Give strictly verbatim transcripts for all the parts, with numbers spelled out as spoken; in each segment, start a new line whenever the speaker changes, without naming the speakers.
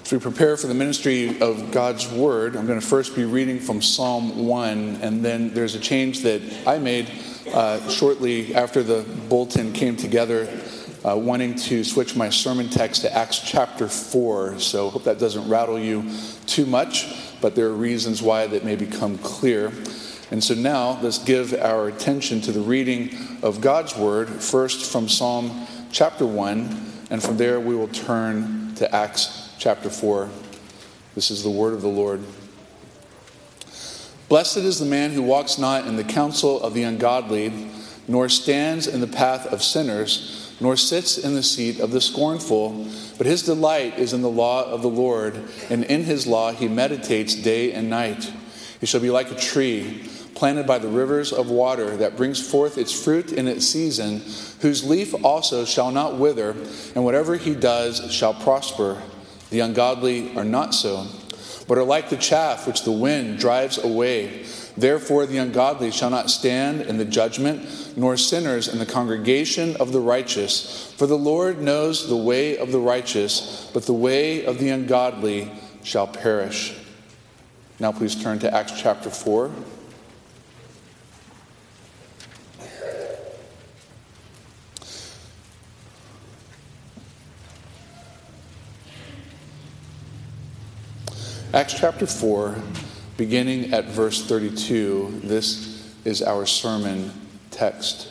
As we prepare for the ministry of God's Word, I'm going to first be reading from Psalm one, and then there's a change that I made uh, shortly after the bulletin came together, uh, wanting to switch my sermon text to Acts chapter four. So I hope that doesn't rattle you too much, but there are reasons why that may become clear. And so now let's give our attention to the reading of God's Word, first from Psalm chapter one, and from there we will turn to Acts chapter four. This is the word of the Lord. Blessed is the man who walks not in the counsel of the ungodly, nor stands in the path of sinners, nor sits in the seat of the scornful. But his delight is in the law of the Lord, and in his law he meditates day and night. He shall be like a tree planted by the rivers of water, that brings forth its fruit in its season, whose leaf also shall not wither, and whatever he does shall prosper. The ungodly are not so, but are like the chaff which the wind drives away. Therefore the ungodly shall not stand in the judgment, nor sinners in the congregation of the righteous. For the Lord knows the way of the righteous, but the way of the ungodly shall perish. Now please turn to Acts chapter four. Acts chapter four, beginning at verse thirty-two, this is our sermon text.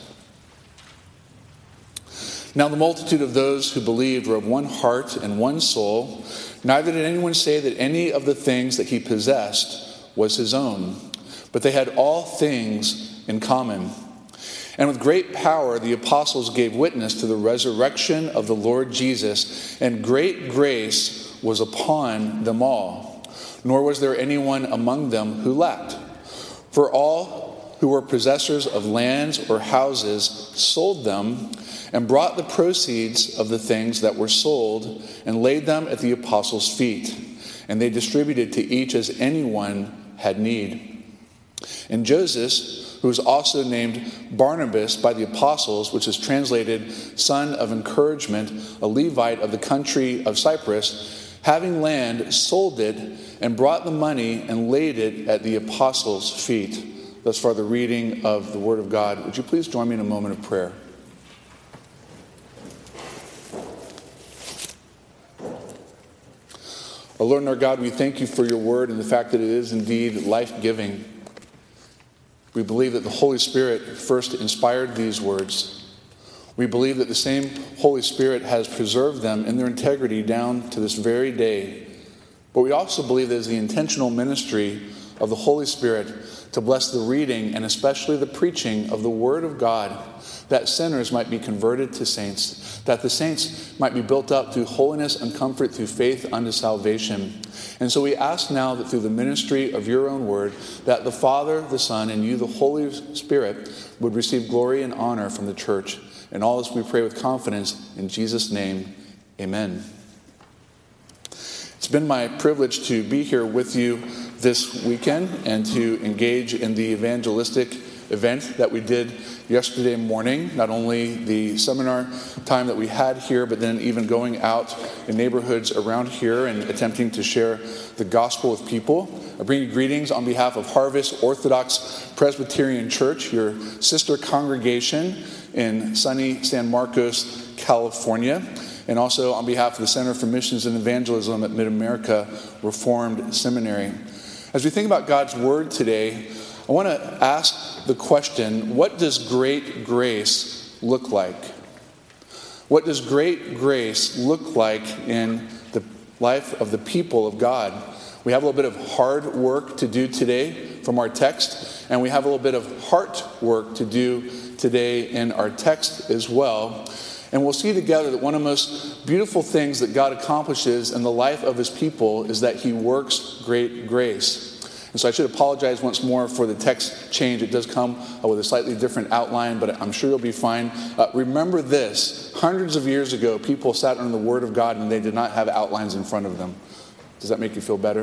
Now the multitude of those who believed were of one heart and one soul. Neither did anyone say that any of the things that he possessed was his own, but they had all things in common. And with great power the apostles gave witness to the resurrection of the Lord Jesus, and great grace was upon them all. Nor was there anyone among them who lacked. For all who were possessors of lands or houses sold them and brought the proceeds of the things that were sold and laid them at the apostles' feet. And they distributed to each as anyone had need. And Joseph, who was also named Barnabas by the apostles, which is translated son of encouragement, a Levite of the country of Cyprus, having land, sold it, and brought the money and laid it at the apostles' feet. Thus far the reading of the Word of God. Would you please join me in a moment of prayer? Our Lord and our God, we thank you for your Word and the fact that it is indeed life-giving. We believe that the Holy Spirit first inspired these words. We believe that the same Holy Spirit has preserved them in their integrity down to this very day. But we also believe there's the intentional ministry of the Holy Spirit to bless the reading and especially the preaching of the Word of God, that sinners might be converted to saints, that the saints might be built up through holiness and comfort through faith unto salvation. And so we ask now that through the ministry of your own Word, that the Father, the Son, and you, the Holy Spirit, would receive glory and honor from the church. And all this we pray with confidence in Jesus' name, amen. It's been my privilege to be here with you this weekend and to engage in the evangelistic event that we did yesterday morning. Not only the seminar time that we had here, but then even going out in neighborhoods around here and attempting to share the gospel with people. I bring you greetings on behalf of Harvest Orthodox Presbyterian Church, your sister congregation in sunny San Marcos, California. And also on behalf of the Center for Missions and Evangelism at Mid-America Reformed Seminary. As we think about God's Word today, I want to ask the question, what does great grace look like? What does great grace look like in the life of the people of God? We have a little bit of hard work to do today from our text, and we have a little bit of heart work to do today in our text as well. And we'll see together that one of the most beautiful things that God accomplishes in the life of his people is that he works great grace. And so I should apologize once more for the text change. It does come with a slightly different outline, but I'm sure you'll be fine. Uh, remember this, hundreds of years ago, people sat under the Word of God and they did not have outlines in front of them. Does that make you feel better?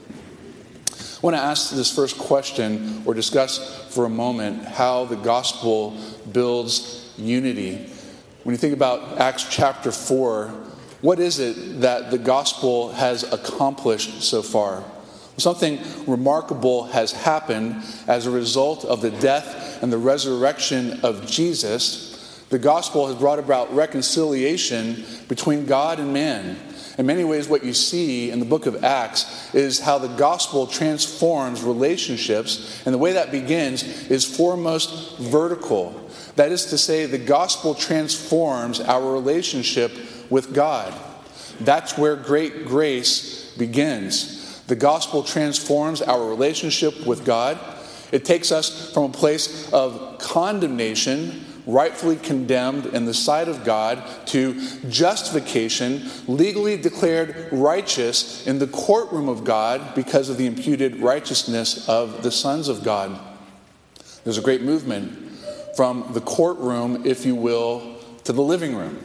I want to ask this first question or discuss for a moment how the gospel builds unity. When you think about Acts chapter four, What is it that the gospel has accomplished so far? Something remarkable has happened as a result of the death and the resurrection of Jesus. The gospel has brought about reconciliation between God and man. In many ways, what you see in the book of Acts is how the gospel transforms relationships, and the way that begins is foremost vertical. That is to say, the gospel transforms our relationship with God. That's where great grace begins. The gospel transforms our relationship with God. It takes us from a place of condemnation, rightfully condemned in the sight of God, to justification, legally declared righteous in the courtroom of God because of the imputed righteousness of the sons of God. There's a great movement from the courtroom, if you will, to the living room.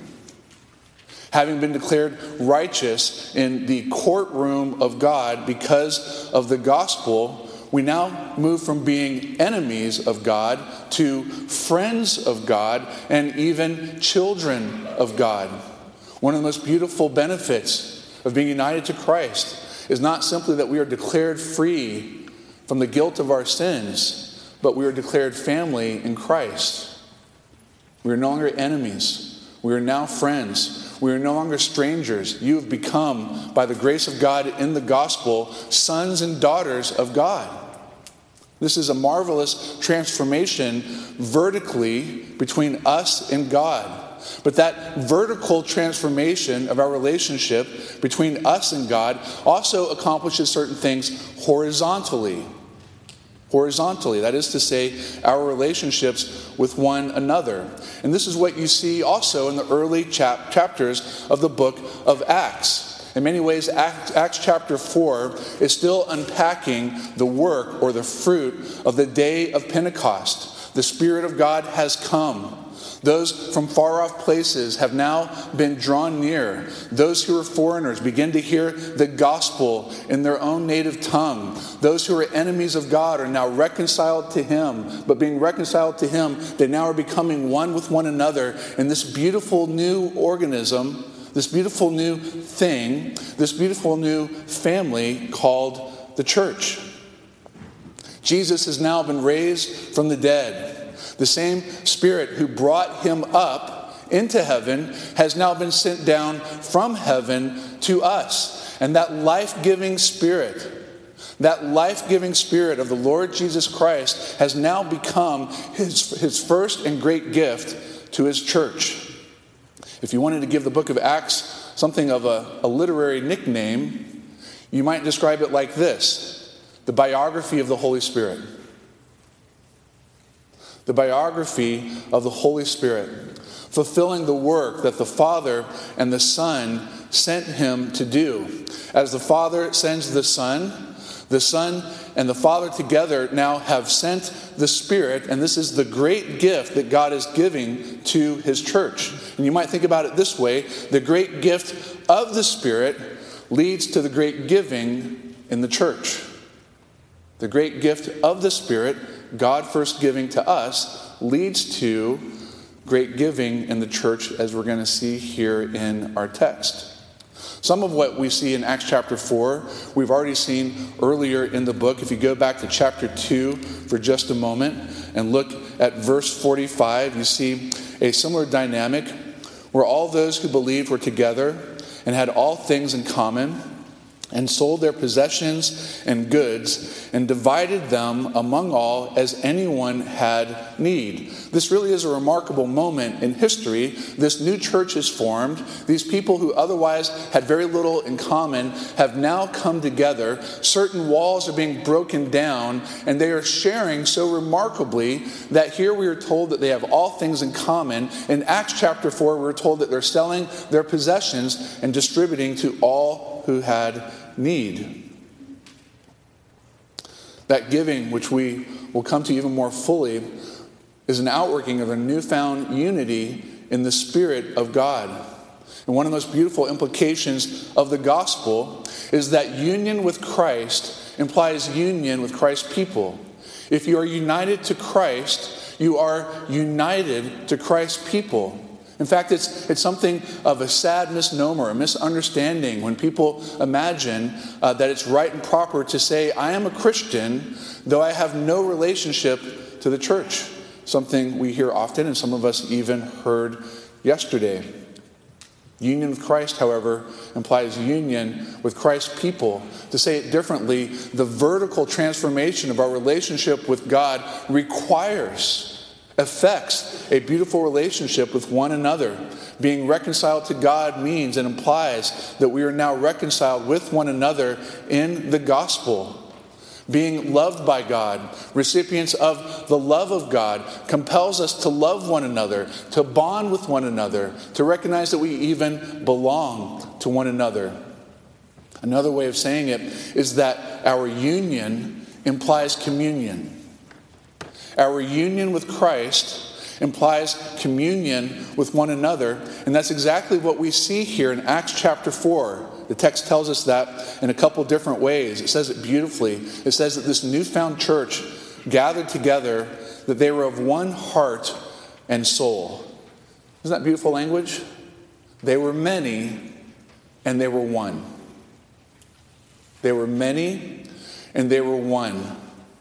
Having been declared righteous in the courtroom of God because of the gospel, we now move from being enemies of God to friends of God and even children of God. One of the most beautiful benefits of being united to Christ is not simply that we are declared free from the guilt of our sins, but we are declared family in Christ. We are no longer enemies. We are now friends. We are no longer strangers. You have become, by the grace of God in the gospel, sons and daughters of God. This is a marvelous transformation vertically between us and God. But that vertical transformation of our relationship between us and God also accomplishes certain things horizontally. Horizontally, that is to say, our relationships with one another. And this is what you see also in the early chap- chapters of the book of Acts. In many ways, Acts, Acts chapter four is still unpacking the work or the fruit of the day of Pentecost. The Spirit of God has come. Those from far off places have now been drawn near. Those who are foreigners begin to hear the gospel in their own native tongue. Those who are enemies of God are now reconciled to Him. But being reconciled to Him, they now are becoming one with one another in this beautiful new organism, this beautiful new thing, this beautiful new family called the church. Jesus has now been raised from the dead. The same Spirit who brought Him up into heaven has now been sent down from heaven to us. And that life-giving Spirit, that life-giving Spirit of the Lord Jesus Christ has now become his, his first and great gift to His church. If you wanted to give the book of Acts something of a, a literary nickname, you might describe it like this: the biography of the Holy Spirit. The biography of the Holy Spirit, fulfilling the work that the Father and the Son sent Him to do. As the Father sends the Son, the Son and the Father together now have sent the Spirit, and this is the great gift that God is giving to His church. And you might think about it this way: the great gift of the Spirit leads to the great giving in the church. The great gift of the Spirit, God first giving to us, leads to great giving in the church, as we're going to see here in our text. Some of what we see in Acts chapter four, we've already seen earlier in the book. If you go back to chapter two for just a moment and look at verse forty-five, you see a similar dynamic where all those who believed were together and had all things in common, and sold their possessions and goods, and divided them among all as anyone had need. This really is a remarkable moment in history. This new church is formed. These people who otherwise had very little in common have now come together. Certain walls are being broken down, and they are sharing so remarkably that here we are told that they have all things in common. In Acts chapter four, we're told that they're selling their possessions and distributing to all who had need. That giving, which we will come to even more fully, is an outworking of a newfound unity in the Spirit of God. And one of the most beautiful implications of the gospel is that union with Christ implies union with Christ's people. If you are united to Christ, you are united to Christ's people. In fact, it's, it's something of a sad misnomer, a misunderstanding when people imagine uh, that it's right and proper to say, I am a Christian, though I have no relationship to the church. Something we hear often, and some of us even heard yesterday. Union with Christ, however, implies union with Christ's people. To say it differently, the vertical transformation of our relationship with God requires affects a beautiful relationship with one another. Being reconciled to God means and implies that we are now reconciled with one another in the gospel. Being loved by God, recipients of the love of God, compels us to love one another, to bond with one another, to recognize that we even belong to one another. Another way of saying it is that our union implies communion. Our union with Christ implies communion with one another, and that's exactly what we see here in Acts chapter four. The text tells us that in a couple different ways. It says it beautifully. It says that this newfound church gathered together, that they were of one heart and soul. Isn't that beautiful language? They were many, and they were one. They were many, and they were one.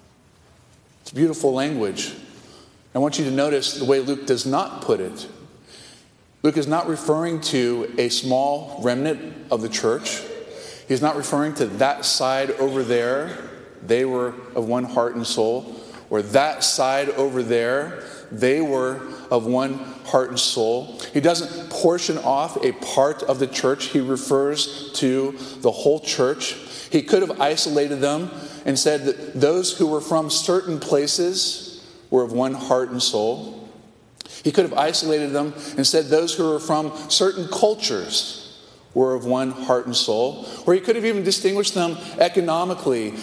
It's beautiful language. I want you to notice the way Luke does not put it. Luke is not referring to a small remnant of the church. He's not referring to that side over there, they were of one heart and soul, or that side over there, they were of one heart and soul. He doesn't portion off a part of the church. He refers to the whole church. He could have isolated them and said that those who were from certain places were of one heart and soul. He could have isolated them and said those who were from certain cultures were of one heart and soul. Or he could have even distinguished them economically,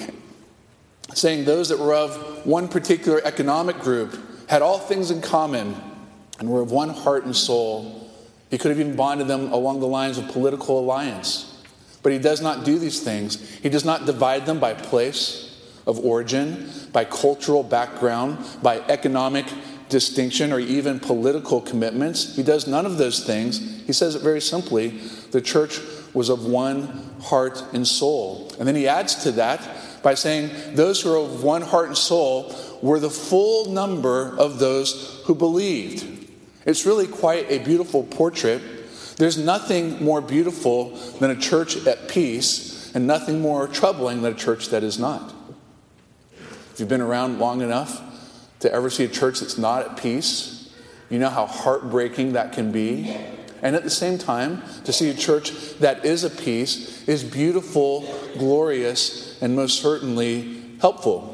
saying those that were of one particular economic group had all things in common and were of one heart and soul. He could have even bonded them along the lines of political alliance. But he does not do these things. He does not divide them by place of origin, by cultural background, by economic distinction, or even political commitments. He does none of those things. He says it very simply. The church was of one heart and soul. And then he adds to that by saying those who are of one heart and soul were the full number of those who believed. It's really quite a beautiful portrait. There's nothing more beautiful than a church at peace, and nothing more troubling than a church that is not. If you've been around long enough to ever see a church that's not at peace, you know how heartbreaking that can be. And at the same time, to see a church that is at peace is beautiful, glorious, and most certainly helpful.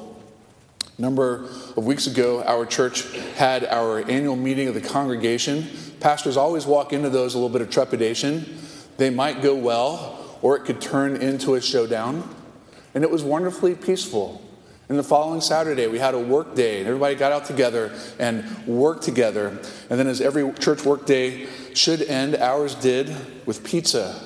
A number of weeks ago, our church had our annual meeting of the congregation. Pastors always walk into those a little bit of trepidation. They might go well, or it could turn into a showdown. And it was wonderfully peaceful. And the following Saturday, we had a work day, and everybody got out together and worked together. And then as every church work day should end, ours did with pizza.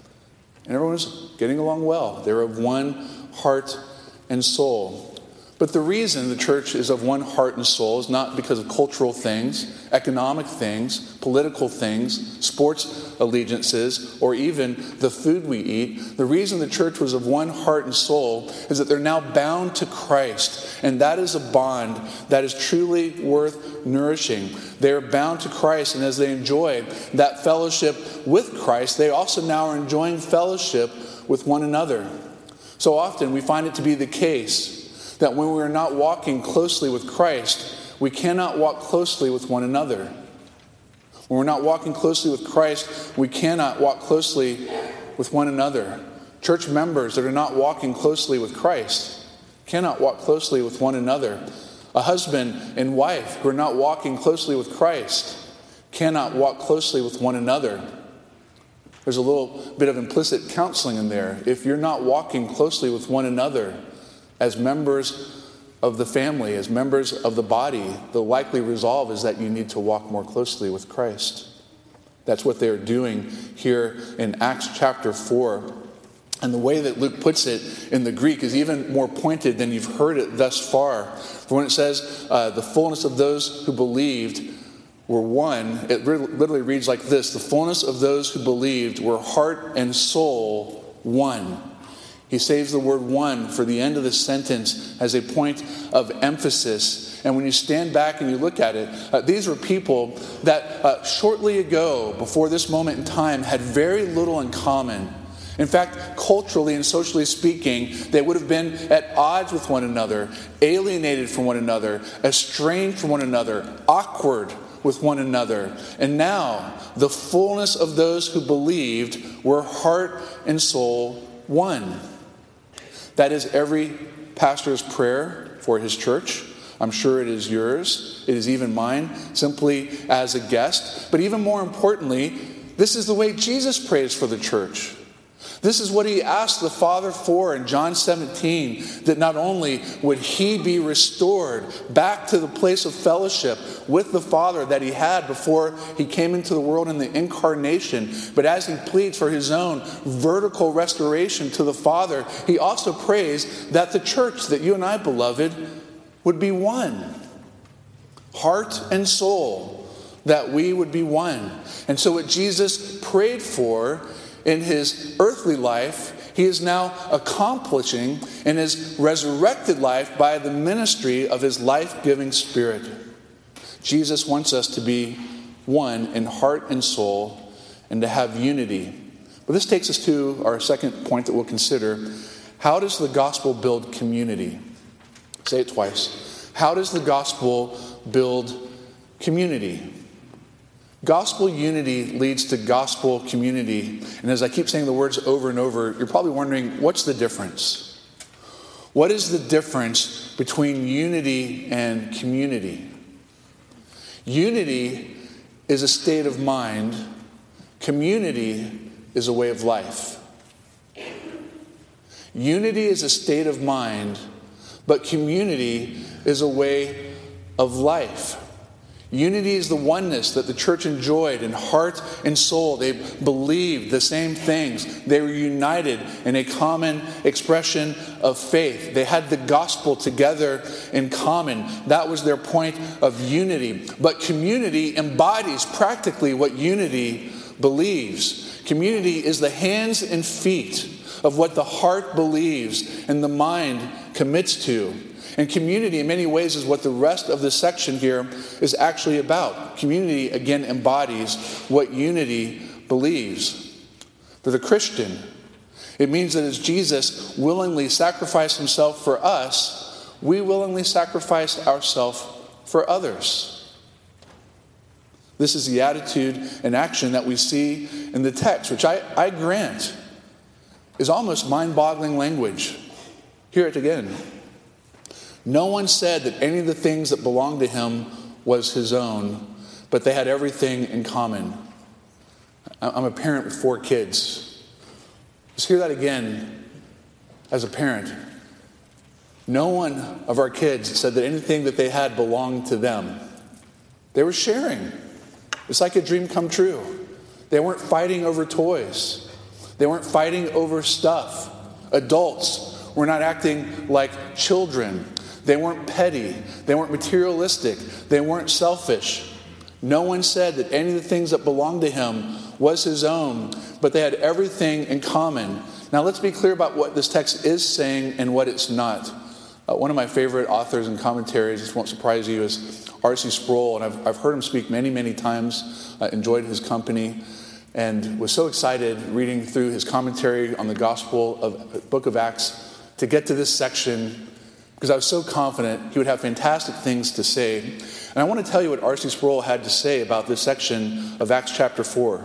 And everyone was getting along well. They were of one heart and soul. But the reason the church is of one heart and soul is not because of cultural things, economic things, political things, sports allegiances, or even the food we eat. The reason the church was of one heart and soul is that they're now bound to Christ. And that is a bond that is truly worth nourishing. They are bound to Christ, and as they enjoy that fellowship with Christ, they also now are enjoying fellowship with one another. So often we find it to be the case that when we are not walking closely with Christ, we cannot walk closely with one another. When we're not walking closely with Christ, we cannot walk closely with one another. Church members that are not walking closely with Christ cannot walk closely with one another. A husband and wife who are not walking closely with Christ cannot walk closely with one another. There's a little bit of implicit counseling in there. If you're not walking closely with one another, as members of the family, as members of the body, the likely resolve is that you need to walk more closely with Christ. That's what they're doing here in Acts chapter four. And the way that Luke puts it in the Greek is even more pointed than you've heard it thus far. For when it says, uh, the fullness of those who believed were one. It literally reads like this: the fullness of those who believed were heart and soul one. He saves the word one for the end of the sentence as a point of emphasis. And when you stand back and you look at it, uh, these were people that uh, shortly ago, before this moment in time, had very little in common. In fact, culturally and socially speaking, they would have been at odds with one another, alienated from one another, estranged from one another, awkward with one another. And now, the fullness of those who believed were heart and soul one. That is every pastor's prayer for his church. I'm sure it is yours. It is even mine, simply as a guest. But even more importantly, this is the way Jesus prays for the church. This is what he asked the Father for in John seventeen, that not only would he be restored back to the place of fellowship with the Father that he had before he came into the world in the incarnation, but as he pleads for his own vertical restoration to the Father, he also prays that the church, that you and I, beloved, would be one. Heart and soul, that we would be one. And so what Jesus prayed for in his earthly life, he is now accomplishing in his resurrected life by the ministry of his life-giving Spirit. Jesus wants us to be one in heart and soul and to have unity. But this takes us to our second point that we'll consider. How does the gospel build community? Say it twice. How does the gospel build community? Gospel unity leads to gospel community. And as I keep saying the words over and over, you're probably wondering, what's the difference? What is the difference between unity and community? Unity is a state of mind. Community is a way of life. Unity is a state of mind, but community is a way of life. Unity is the oneness that the church enjoyed in heart and soul. They believed the same things. They were united in a common expression of faith. They had the gospel together in common. That was their point of unity. But community embodies practically what unity believes. Community is the hands and feet of what the heart believes and the mind commits to. And community, in many ways, is what the rest of this section here is actually about. Community, again, embodies what unity believes. For the Christian, it means that as Jesus willingly sacrificed himself for us, we willingly sacrifice ourselves for others. This is the attitude and action that we see in the text, which I, I grant is almost mind-boggling language. Hear it again. No one said that any of the things that belonged to him was his own, but they had everything in common. I'm a parent with four kids. Let's hear that again as a parent. No one of our kids said that anything that they had belonged to them. They were sharing. It's like a dream come true. They weren't fighting over toys. They weren't fighting over stuff. Adults were not acting like children. They weren't petty. They weren't materialistic. They weren't selfish. No one said that any of the things that belonged to him was his own, but they had everything in common. Now let's be clear about what this text is saying and what it's not. Uh, one of my favorite authors and commentaries, this won't surprise you, is R C Sproul, and I've, I've heard him speak many, many times. I enjoyed his company and was so excited reading through his commentary on the Gospel of the book of Acts to get to this section, because I was so confident he would have fantastic things to say. And I want to tell you what R C Sproul had to say about this section of Acts chapter four.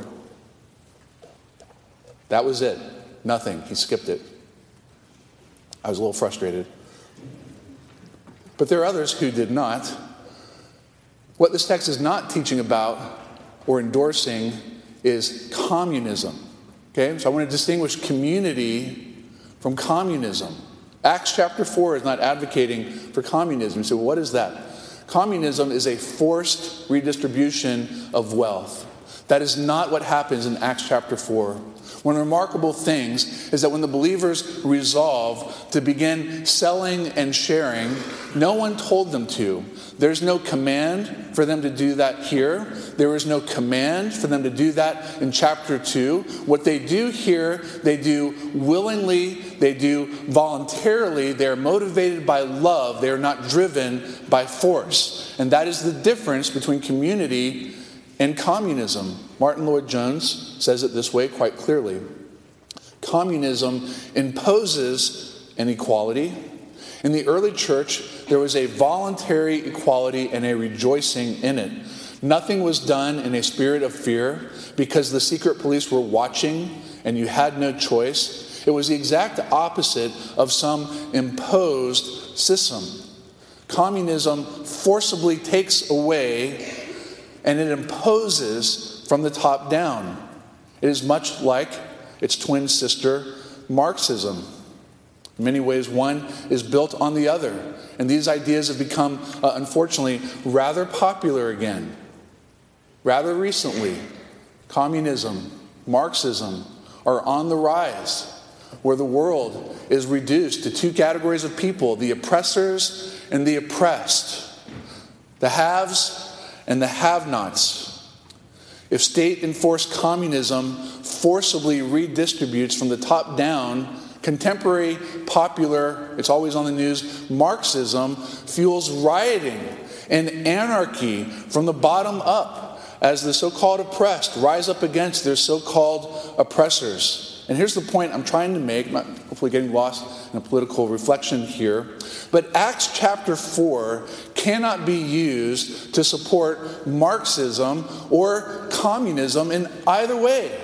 That was it. Nothing. He skipped it. I was a little frustrated. But there are others who did not. What this text is not teaching about or endorsing is communism. Okay? So I want to distinguish community from communism. Acts chapter four is not advocating for communism. So what is that? Communism is a forced redistribution of wealth. That is not what happens in Acts chapter four. One of the remarkable things is that when the believers resolve to begin selling and sharing, no one told them to. There's no command for them to do that here. There is no command for them to do that in chapter two. What they do here, they do willingly, they do voluntarily. They are motivated by love. They are not driven by force. And that is the difference between community and communism. Martin Lloyd-Jones says it this way quite clearly. Communism imposes an equality. In the early church, there was a voluntary equality and a rejoicing in it. Nothing was done in a spirit of fear because the secret police were watching and you had no choice. It was the exact opposite of some imposed system. Communism forcibly takes away and it imposes from the top down. It is much like its twin sister, Marxism. In many ways, one is built on the other. And these ideas have become, uh, unfortunately, rather popular again. Rather recently, communism, Marxism are on the rise, where the world is reduced to two categories of people, the oppressors and the oppressed, the haves and the have-nots. If state-enforced communism forcibly redistributes from the top down, contemporary, popular, it's always on the news, Marxism fuels rioting and anarchy from the bottom up as the so-called oppressed rise up against their so-called oppressors. And here's the point I'm trying to make, not hopefully getting lost in a political reflection here, but Acts chapter four cannot be used to support Marxism or communism in either way.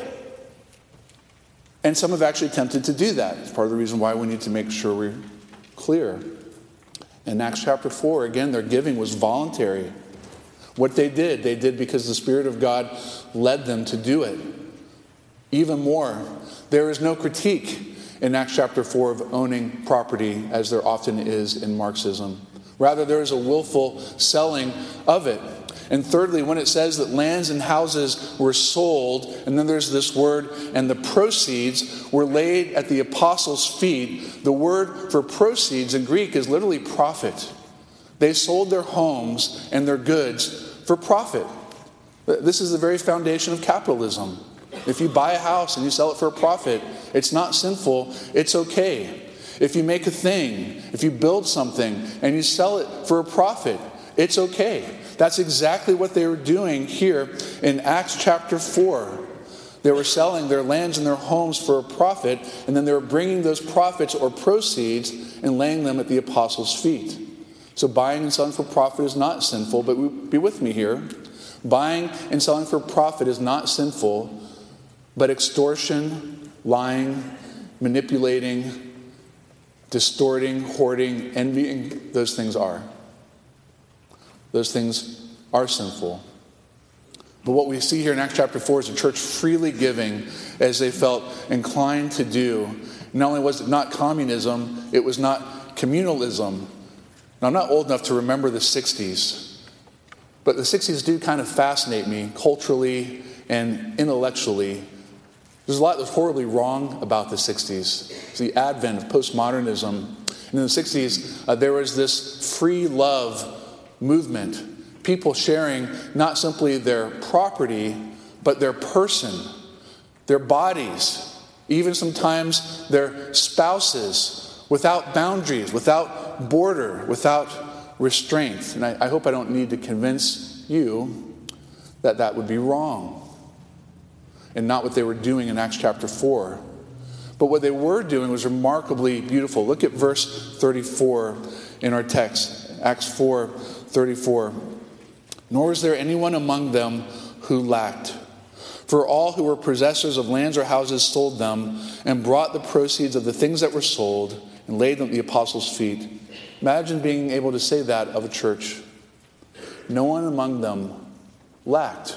And some have actually attempted to do that. It's part of the reason why we need to make sure we're clear. In Acts chapter four, again, their giving was voluntary. What they did, they did because the Spirit of God led them to do it. Even more, there is no critique in Acts chapter four of owning property as there often is in Marxism. Rather, there is a willful selling of it. And thirdly, when it says that lands and houses were sold, and then there's this word, and the proceeds were laid at the apostles' feet, the word for proceeds in Greek is literally profit. They sold their homes and their goods for profit. This is the very foundation of capitalism. If you buy a house and you sell it for a profit, it's not sinful, it's okay. If you make a thing, if you build something and you sell it for a profit, it's okay. That's exactly what they were doing here in Acts chapter four. They were selling their lands and their homes for a profit, and then they were bringing those profits or proceeds and laying them at the apostles' feet. So buying and selling for profit is not sinful, but be with me here. Buying and selling for profit is not sinful, but extortion, lying, manipulating, distorting, hoarding, envying, those things are. Those things are sinful. But what we see here in Acts chapter four is the church freely giving as they felt inclined to do. Not only was it not communism, it was not communalism. Now, I'm not old enough to remember the sixties, but the sixties do kind of fascinate me culturally and intellectually. There's a lot that's horribly wrong about the sixties. It's the advent of postmodernism. And in the sixties, uh, there was this free love movement. People sharing not simply their property, but their person, their bodies, even sometimes their spouses, without boundaries, without border, without restraint. And I, I hope I don't need to convince you that that would be wrong and not what they were doing in Acts chapter four. But what they were doing was remarkably beautiful. Look at verse thirty-four in our text, Acts four thirty-four. Nor is there anyone among them who lacked. For all who were possessors of lands or houses sold them and brought the proceeds of the things that were sold and laid them at the apostles' feet. Imagine being able to say that of a church. No one among them lacked.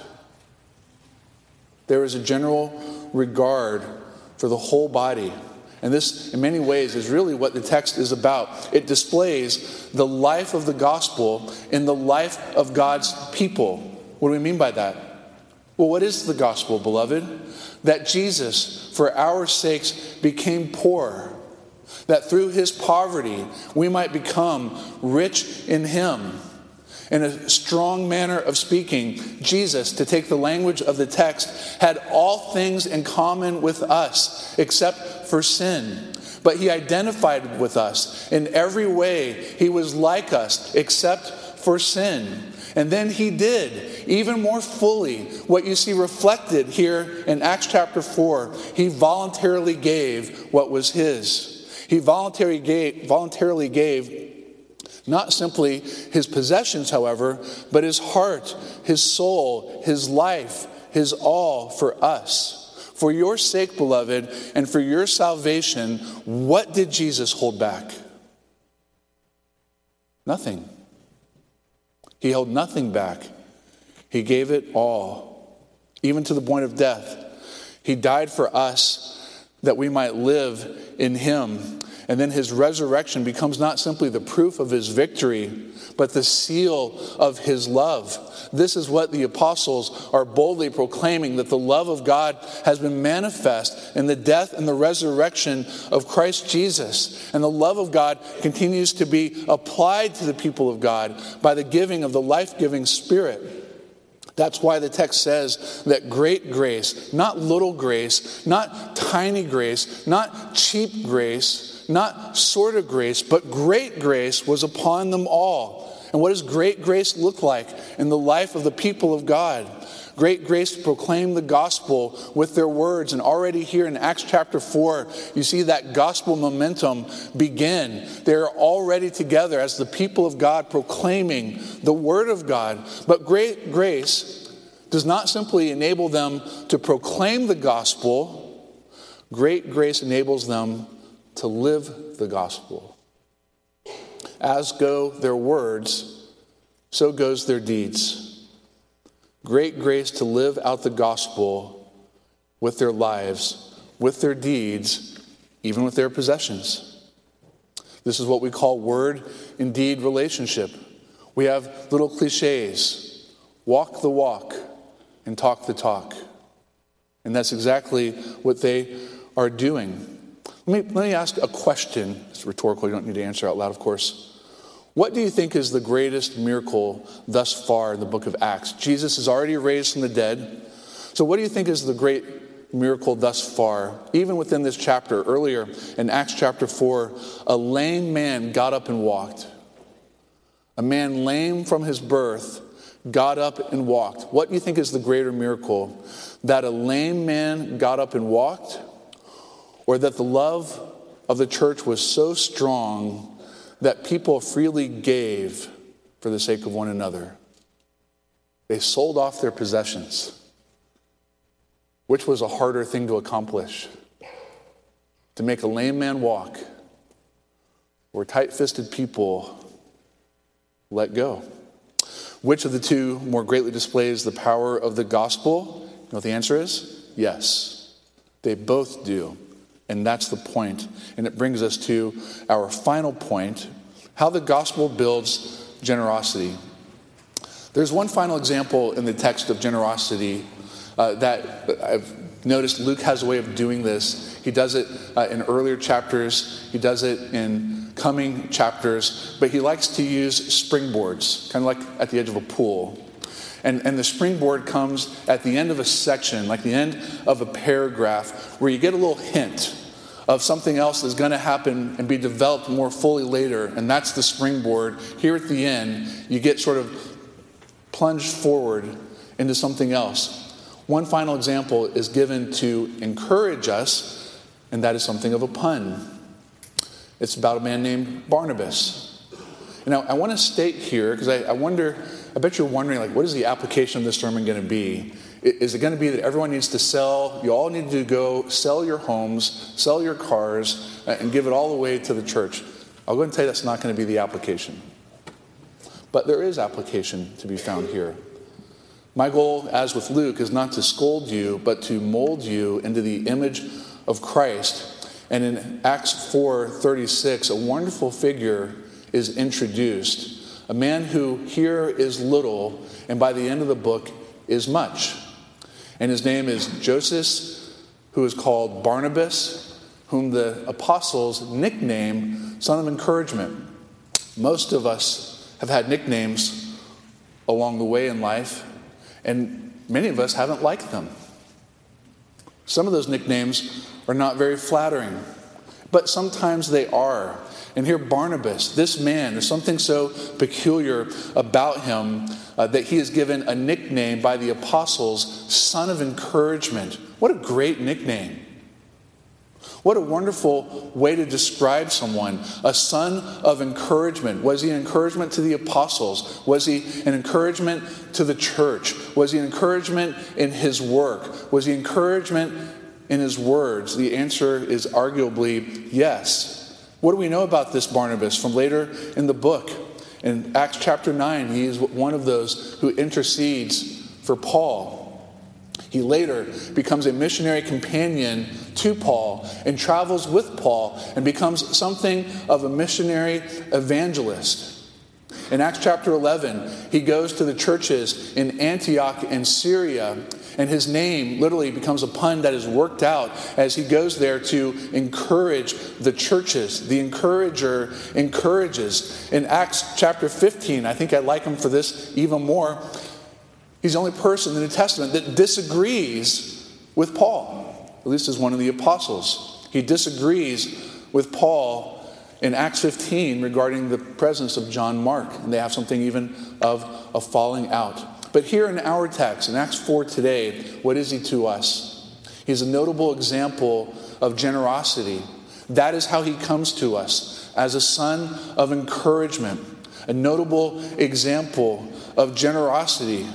There is a general regard for the whole body. And this, in many ways, is really what the text is about. It displays the life of the gospel in the life of God's people. What do we mean by that? Well, what is the gospel, beloved? That Jesus, for our sakes, became poor, that through his poverty we might become rich in him. In a strong manner of speaking, Jesus, to take the language of the text, had all things in common with us except for sin. But he identified with us. In every way, he was like us except for sin. And then he did, even more fully, what you see reflected here in Acts chapter four. He voluntarily gave what was his. He voluntarily gave, voluntarily gave not simply his possessions, however, but his heart, his soul, his life, his all for us. For your sake, beloved, and for your salvation, what did Jesus hold back? Nothing. He held nothing back. He gave it all, even to the point of death. He died for us that we might live in him. And then his resurrection becomes not simply the proof of his victory, but the seal of his love. This is what the apostles are boldly proclaiming, that the love of God has been manifest in the death and the resurrection of Christ Jesus. And the love of God continues to be applied to the people of God by the giving of the life-giving Spirit. That's why the text says that great grace, not little grace, not tiny grace, not cheap grace, not sort of grace, but great grace was upon them all. And what does great grace look like in the life of the people of God? Great grace to proclaim the gospel with their words. And already here in Acts chapter four, you see that gospel momentum begin. They're already together as the people of God proclaiming the word of God. But great grace does not simply enable them to proclaim the gospel. Great grace enables them to live the gospel. As go their words, so goes their deeds. Great grace to live out the gospel with their lives, with their deeds, even with their possessions. This is what we call word and deed relationship. We have little cliches. Walk the walk and talk the talk. And that's exactly what they are doing. Let me, let me ask a question. It's rhetorical. You don't need to answer out loud, of course. What do you think is the greatest miracle thus far in the book of Acts? Jesus is already raised from the dead. So what do you think is the great miracle thus far? Even within this chapter, earlier in Acts chapter four, a lame man got up and walked. A man lame from his birth got up and walked. What do you think is the greater miracle? That a lame man got up and walked? Or that the love of the church was so strong that people freely gave for the sake of one another? They sold off their possessions. Which was a harder thing to accomplish? To make a lame man walk, or tight-fisted people let go? Which of the two more greatly displays the power of the gospel? You know what the answer is? Yes. They both do. And that's the point. And it brings us to our final point, how the gospel builds generosity. There's one final example in the text of generosity uh, that I've noticed Luke has a way of doing this. He does it uh, in earlier chapters. He does it in coming chapters. But he likes to use springboards, kind of like at the edge of a pool. And, and the springboard comes at the end of a section, like the end of a paragraph, where you get a little hint of something else that's going to happen and be developed more fully later. And that's the springboard. Here at the end, you get sort of plunged forward into something else. One final example is given to encourage us, and that is something of a pun. It's about a man named Barnabas. Now, I want to state here, because I, I wonder, I bet you're wondering, like, what is the application of this sermon going to be? Is it going to be that everyone needs to sell, you all need to go sell your homes, sell your cars, and give it all away to the church? I'll go ahead and tell you that's not going to be the application. But there is application to be found here. My goal, as with Luke, is not to scold you, but to mold you into the image of Christ. And in Acts four thirty-six, a wonderful figure is introduced. A man who here is little, and by the end of the book is much. And his name is Joseph, who is called Barnabas, whom the apostles nickname Son of Encouragement. Most of us have had nicknames along the way in life, and many of us haven't liked them. Some of those nicknames are not very flattering, but sometimes they are. And here Barnabas, this man, there's something so peculiar about him uh, that he is given a nickname by the apostles, Son of Encouragement. What a great nickname. What a wonderful way to describe someone, a son of encouragement. Was he an encouragement to the apostles? Was he an encouragement to the church? Was he an encouragement in his work? Was he encouragement in his words? The answer is arguably yes. What do we know about this Barnabas from later in the book? In Acts chapter nine, he is one of those who intercedes for Paul. He later becomes a missionary companion to Paul and travels with Paul and becomes something of a missionary evangelist. In Acts chapter eleven, he goes to the churches in Antioch and Syria, and his name literally becomes a pun that is worked out as he goes there to encourage the churches. The encourager encourages. In Acts chapter fifteen, I think I like him for this even more. He's the only person in the New Testament that disagrees with Paul, at least as one of the apostles. He disagrees with Paul in Acts fifteen regarding the presence of John Mark, and they have something even of a falling out. But here in our text, in Acts four today, what is he to us? He's a notable example of generosity. That is how he comes to us, as a son of encouragement, a notable example of generosity.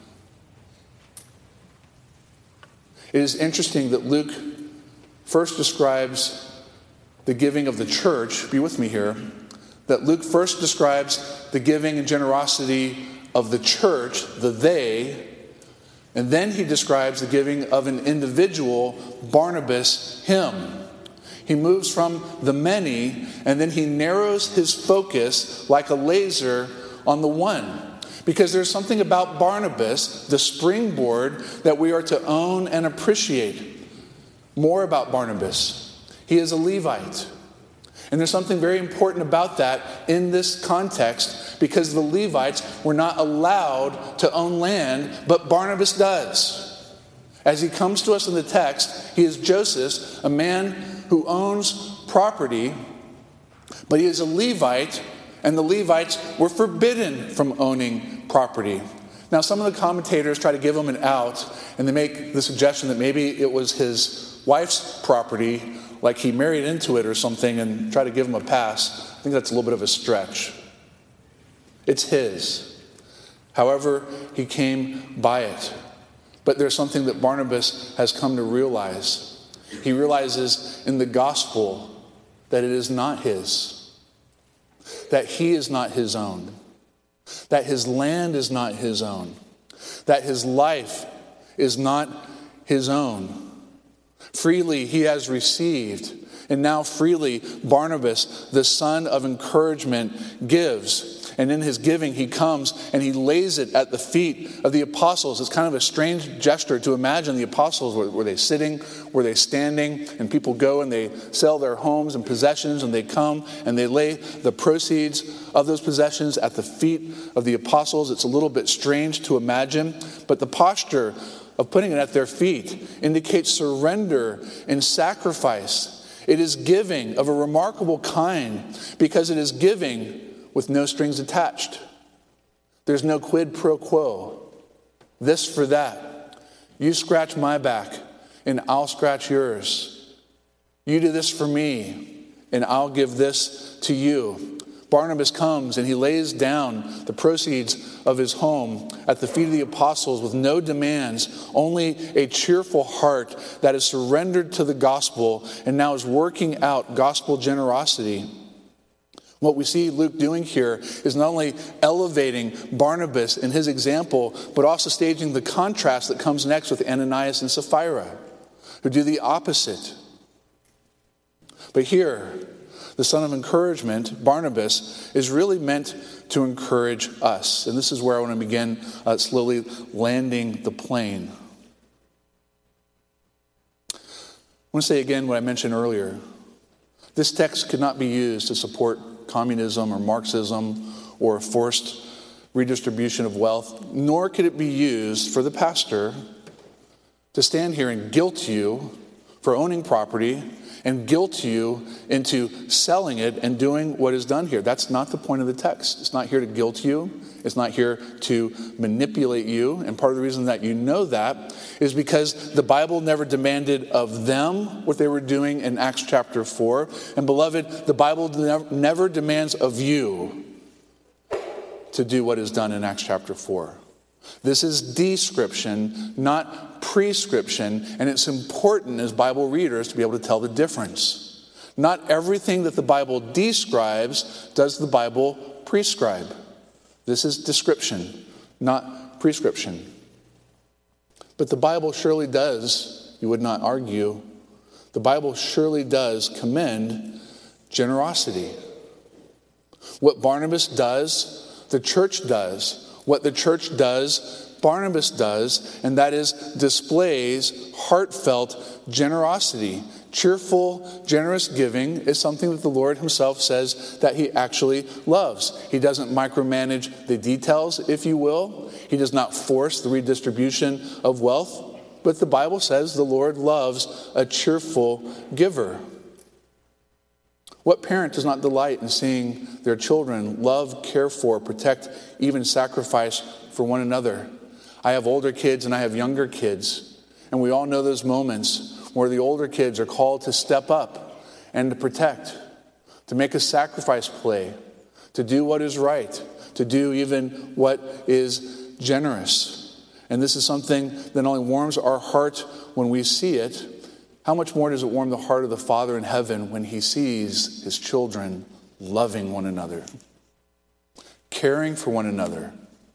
It is interesting that Luke first describes the giving of the church, be with me here, that Luke first describes the giving and generosity of the church, the they, and then he describes the giving of an individual, Barnabas, him. He moves from the many, and then he narrows his focus like a laser on the one. Because there's something about Barnabas, the springboard, that we are to own and appreciate. More about Barnabas. He is a Levite. And there's something very important about that in this context, because the Levites were not allowed to own land, but Barnabas does. As he comes to us in the text, he is Joseph, a man who owns property, but he is a Levite, and the Levites were forbidden from owning property. Now, some of the commentators try to give him an out, and they make the suggestion that maybe it was his wife's property, like he married into it or something, and try to give him a pass. I think that's a little bit of a stretch. It's his. However, he came by it. But there's something that Barnabas has come to realize. He realizes in the gospel that it is not his, that he is not his own, that his land is not his own, that his life is not his own. Freely he has received, and now freely Barnabas, the son of encouragement, gives. And in his giving, he comes and he lays it at the feet of the apostles. It's kind of a strange gesture to imagine the apostles. Were, were they sitting? Were they standing? And people go and they sell their homes and possessions, and they come and they lay the proceeds of those possessions at the feet of the apostles. It's a little bit strange to imagine, but the posture of putting it at their feet indicates surrender and sacrifice. It is giving of a remarkable kind, because it is giving with no strings attached. There's no quid pro quo. This for that. You scratch my back and I'll scratch yours. You do this for me and I'll give this to you. Barnabas comes and he lays down the proceeds of his home at the feet of the apostles with no demands, only a cheerful heart that is surrendered to the gospel and now is working out gospel generosity. What we see Luke doing here is not only elevating Barnabas in his example, but also staging the contrast that comes next with Ananias and Sapphira, who do the opposite. But here, the son of encouragement, Barnabas, is really meant to encourage us. And this is where I want to begin uh, slowly landing the plane. want to say again what I mentioned earlier. This text could not be used to support communism or Marxism or forced redistribution of wealth, nor could it be used for the pastor to stand here and guilt you for owning property and guilt you into selling it and doing what is done here. That's not the point of the text. It's not here to guilt you. It's not here to manipulate you. And part of the reason that you know that is because the Bible never demanded of them what they were doing in Acts chapter four. And beloved, the Bible never demands of you to do what is done in Acts chapter four. This is description, not prescription, and it's important as Bible readers to be able to tell the difference. Not everything that the Bible describes does the Bible prescribe. This is description, not prescription. But the Bible surely does, you would not argue, the Bible surely does commend generosity. What Barnabas does, the church does. What the church does, Barnabas does, and that is displays heartfelt generosity. Cheerful, generous giving is something that the Lord himself says that he actually loves. He doesn't micromanage the details, if you will. He does not force the redistribution of wealth. But the Bible says the Lord loves a cheerful giver. What parent does not delight in seeing their children love, care for, protect, even sacrifice for one another? I have older kids and I have younger kids. And we all know those moments where the older kids are called to step up and to protect, to make a sacrifice play, to do what is right, to do even what is generous. And this is something that not only warms our heart when we see it, how much more does it warm the heart of the Father in heaven when he sees his children loving one another, caring for one another,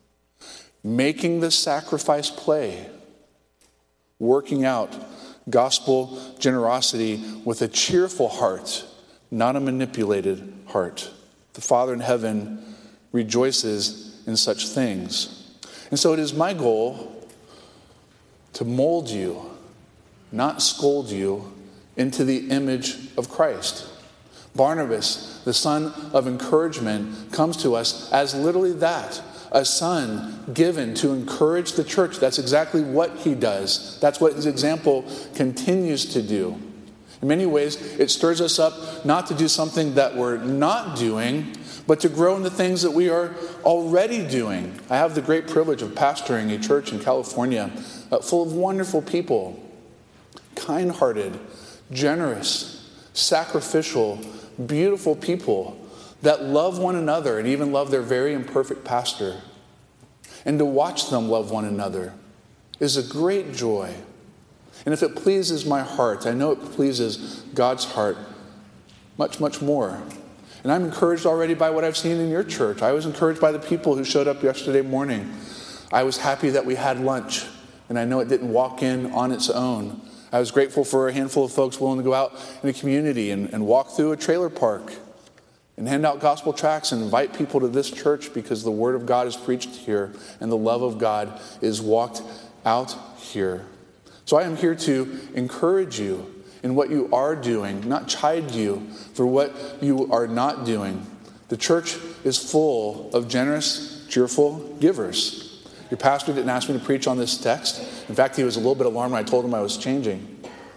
making the sacrifice play, working out gospel generosity with a cheerful heart, not a manipulated heart. The Father in heaven rejoices in such things. And so it is my goal to mold you, not scold you, into the image of Christ. Barnabas, the son of encouragement, comes to us as literally that, a son given to encourage the church. That's exactly what he does. That's what his example continues to do. In many ways, it stirs us up not to do something that we're not doing, but to grow in the things that we are already doing. I have the great privilege of pastoring a church in California uh, full of wonderful people, kind-hearted, generous, sacrificial, beautiful people that love one another and even love their very imperfect pastor. And to watch them love one another is a great joy. And if it pleases my heart, I know it pleases God's heart much, much more. And I'm encouraged already by what I've seen in your church. I was encouraged by the people who showed up yesterday morning. I was happy that we had lunch, and I know it didn't walk in on its own. I was grateful for a handful of folks willing to go out in the community and, and walk through a trailer park and hand out gospel tracts and invite people to this church because the word of God is preached here and the love of God is walked out here. So I am here to encourage you in what you are doing, not chide you for what you are not doing. The church is full of generous, cheerful givers. Your pastor didn't ask me to preach on this text. In fact, he was a little bit alarmed when I told him I was changing.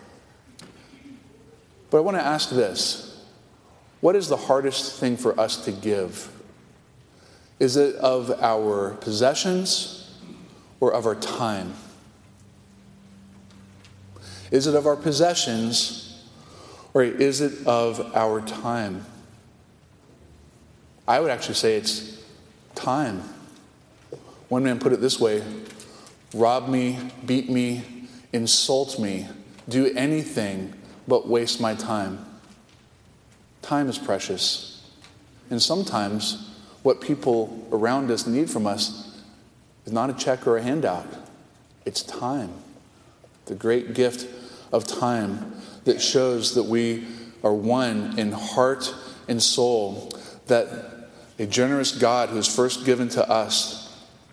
But I want to ask this. What is the hardest thing for us to give? Is it of our possessions or of our time? Is it of our possessions or is it of our time? I would actually say it's time. One man put it this way: rob me, beat me, insult me, do anything but waste my time. Time is precious. And sometimes what people around us need from us is not a check or a handout. It's time. The great gift of time that shows that we are one in heart and soul, that a generous God who is first given to us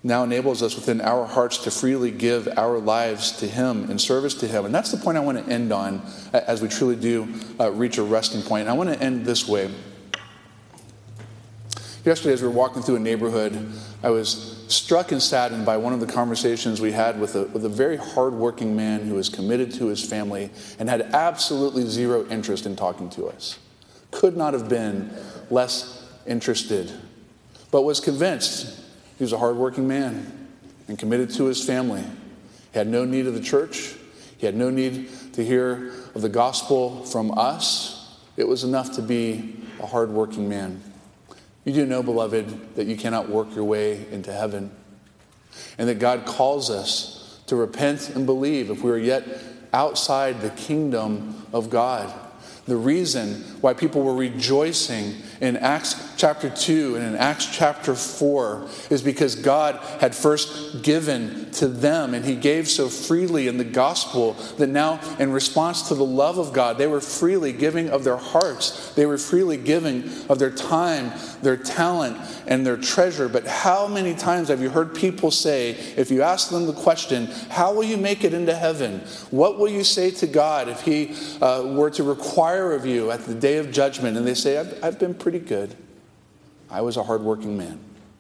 now enables us within our hearts to freely give our lives to him in service to him. And that's the point I want to end on as we truly do uh, reach a resting point. And I want to end this way. Yesterday, as we were walking through a neighborhood, I was struck and saddened by one of the conversations we had with a, with a very hardworking man who was committed to his family and had absolutely zero interest in talking to us. Could not have been less interested, but was convinced he was a hardworking man and committed to his family. He had no need of the church. He had no need to hear of the gospel from us. It was enough to be a hardworking man. You do know, beloved, that you cannot work your way into heaven, and that God calls us to repent and believe if we are yet outside the kingdom of God. The reason why people were rejoicing in Acts chapter two and in Acts chapter four is because God had first given to them, and he gave so freely in the gospel that now, in response to the love of God, they were freely giving of their hearts. They were freely giving of their time, their talent, and their treasure. But how many times have you heard people say, if you ask them the question, how will you make it into heaven? What will you say to God if he uh, were to require of you at the day of judgment? And they say, I've, I've been pretty good. I was a hardworking man.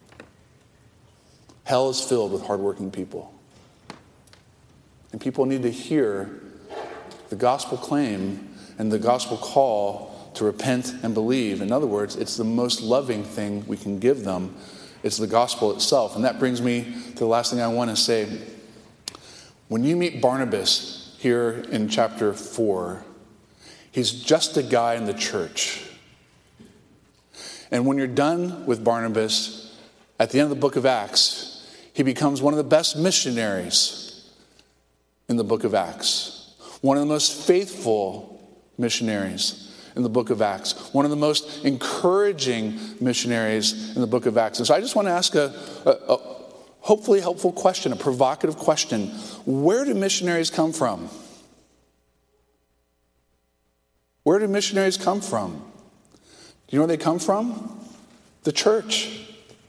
Hell is filled with hardworking people. And people need to hear the gospel claim and the gospel call to repent and believe. In other words, it's the most loving thing we can give them. It's the gospel itself. And that brings me to the last thing I want to say. When you meet Barnabas here in chapter four, he's just a guy in the church. And when you're done with Barnabas, at the end of the book of Acts, he becomes one of the best missionaries in the book of Acts. One of the most faithful missionaries in the book of Acts. One of the most encouraging missionaries in the book of Acts. And so I just want to ask a, a, a hopefully helpful question, a provocative question. Where do missionaries come from? Where do missionaries come from? Do you know where they come from? The church.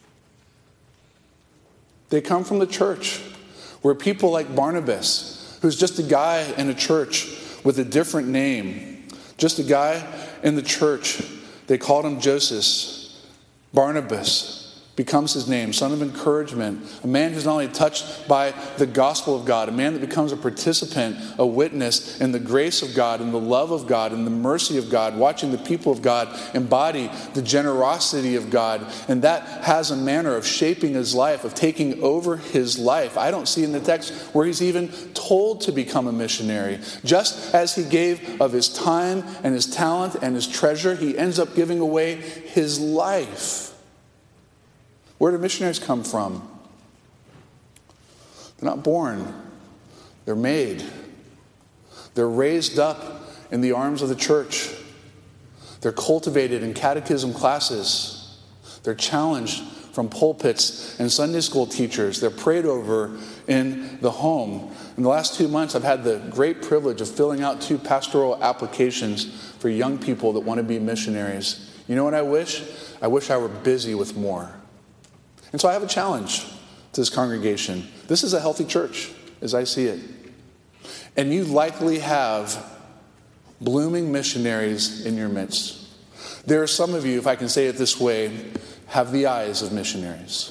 They come from the church, where people like Barnabas, who's just a guy in a church with a different name, just a guy in the church, they called him Joseph. Barnabas becomes his name, son of encouragement, a man who's not only touched by the gospel of God, a man that becomes a participant, a witness in the grace of God, and the love of God, and the mercy of God, watching the people of God embody the generosity of God. And that has a manner of shaping his life, of taking over his life. I don't see in the text where he's even told to become a missionary. Just as he gave of his time and his talent and his treasure, he ends up giving away his life. Where do missionaries come from? They're not born. They're made. They're raised up in the arms of the church. They're cultivated in catechism classes. They're challenged from pulpits and Sunday school teachers. They're prayed over in the home. In the last two months, I've had the great privilege of filling out two pastoral applications for young people that want to be missionaries. You know what I wish? I wish I were busy with more. And so I have a challenge to this congregation. This is a healthy church, as I see it. And you likely have blooming missionaries in your midst. There are some of you, if I can say it this way, have the eyes of missionaries.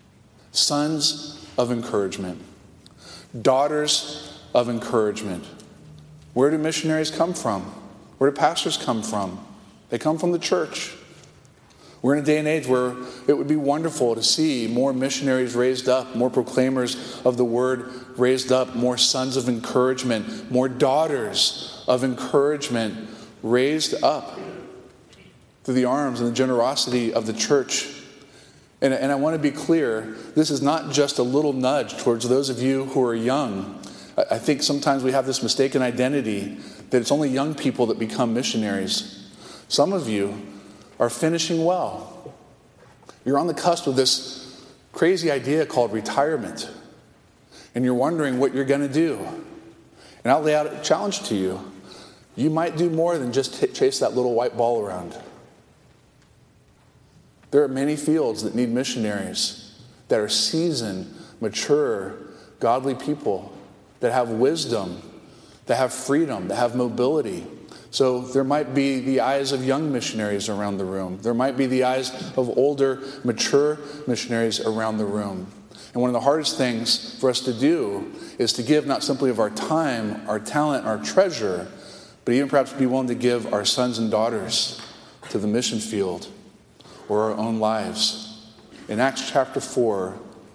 Sons of encouragement. Daughters of encouragement. Where do missionaries come from? Where do pastors come from? They come from the church. We're in a day and age where it would be wonderful to see more missionaries raised up, more proclaimers of the word raised up, more sons of encouragement, more daughters of encouragement raised up through the arms and the generosity of the church. And, and I want to be clear, this is not just a little nudge towards those of you who are young. I, I think sometimes we have this mistaken identity that it's only young people that become missionaries. Some of you are finishing well. You're on the cusp of this crazy idea called retirement. And you're wondering what you're going to do. And I'll lay out a challenge to you. You might do more than just t- chase that little white ball around. There are many fields that need missionaries that are seasoned, mature, godly people that have wisdom, that have freedom, that have mobility. So there might be the eyes of young missionaries around the room. There might be the eyes of older, mature missionaries around the room. And one of the hardest things for us to do is to give not simply of our time, our talent, our treasure, but even perhaps be willing to give our sons and daughters to the mission field or our own lives. In Acts chapter four,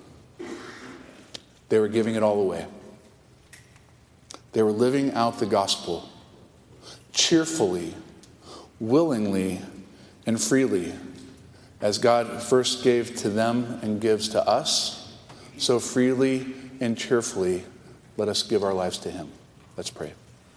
they were giving it all away. They were living out the gospel cheerfully, willingly, and freely, as God first gave to them and gives to us. So freely and cheerfully, let us give our lives to him. Let's pray.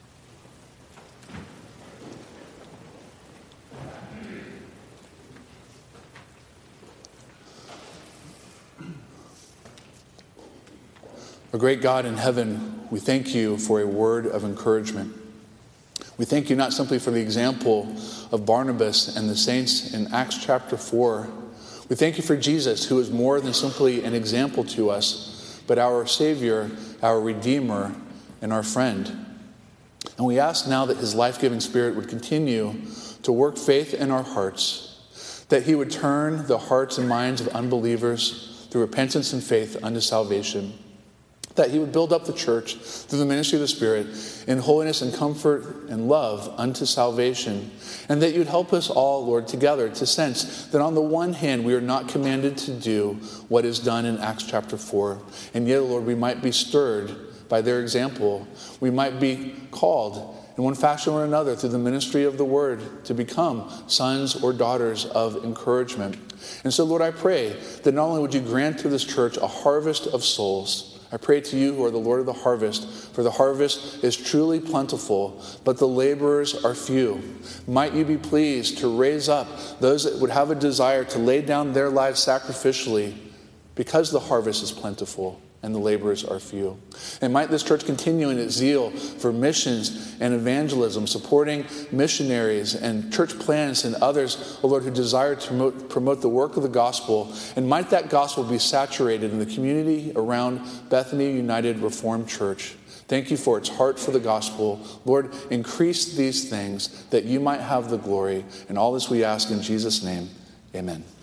Our great God in heaven, we thank you for a word of encouragement. We thank you not simply for the example of Barnabas and the saints in Acts chapter four. We thank you for Jesus, who is more than simply an example to us, but our Savior, our Redeemer, and our friend. And we ask now that his life-giving Spirit would continue to work faith in our hearts, that he would turn the hearts and minds of unbelievers through repentance and faith unto salvation, that he would build up the church through the ministry of the Spirit in holiness and comfort and love unto salvation, and that you'd help us all, Lord, together to sense that on the one hand we are not commanded to do what is done in Acts chapter four, and yet, Lord, we might be stirred by their example. We might be called in one fashion or another through the ministry of the word to become sons or daughters of encouragement. And so, Lord, I pray that not only would you grant to this church a harvest of souls, I pray to you who are the Lord of the harvest, for the harvest is truly plentiful, but the laborers are few. Might you be pleased to raise up those that would have a desire to lay down their lives sacrificially, because the harvest is plentiful and the laborers are few. And might this church continue in its zeal for missions and evangelism, supporting missionaries and church plants and others, oh Lord, who desire to promote, promote the work of the gospel. And might that gospel be saturated in the community around Bethany United Reformed Church. Thank you for its heart for the gospel. Lord, increase these things that you might have the glory. And all this we ask in Jesus' name. Amen.